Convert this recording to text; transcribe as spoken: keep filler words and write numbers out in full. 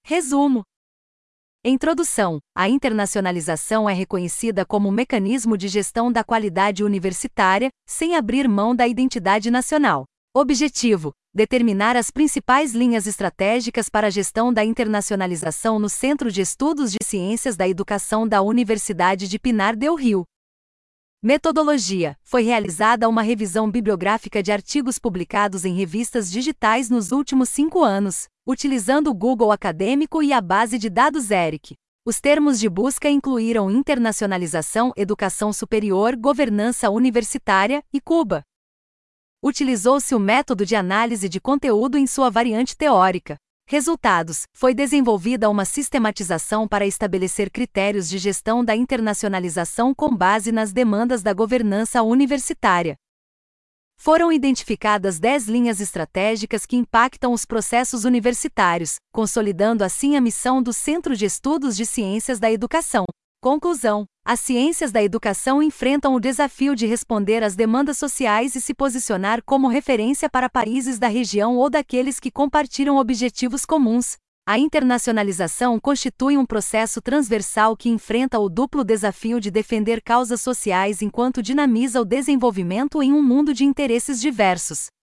Resumo. Introdução. A internacionalização é reconhecida como um mecanismo de gestão da qualidade universitária, sem abrir mão da identidade nacional. Objetivo: determinar as principais linhas estratégicas para a gestão da internacionalização no Centro de Estudos de Ciências da Educação da Universidade de Pinar del Rio. Metodologia: foi realizada uma revisão bibliográfica de artigos publicados em revistas digitais nos últimos cinco anos, utilizando o Google Acadêmico e a base de dados E R I C. Os termos de busca incluíram internacionalização, educação superior, governança universitária e Cuba. Utilizou-se o método de análise de conteúdo em sua variante teórica. Resultados: foi desenvolvida uma sistematização para estabelecer critérios de gestão da internacionalização com base nas demandas da governança universitária. Foram identificadas dez linhas estratégicas que impactam os processos universitários, consolidando assim a missão do Centro de Estudos de Ciências da Educação. Conclusão: as ciências da educação enfrentam o desafio de responder às demandas sociais e se posicionar como referência para países da região ou daqueles que compartilham objetivos comuns. A internacionalização constitui um processo transversal que enfrenta o duplo desafio de defender causas sociais enquanto dinamiza o desenvolvimento em um mundo de interesses diversos.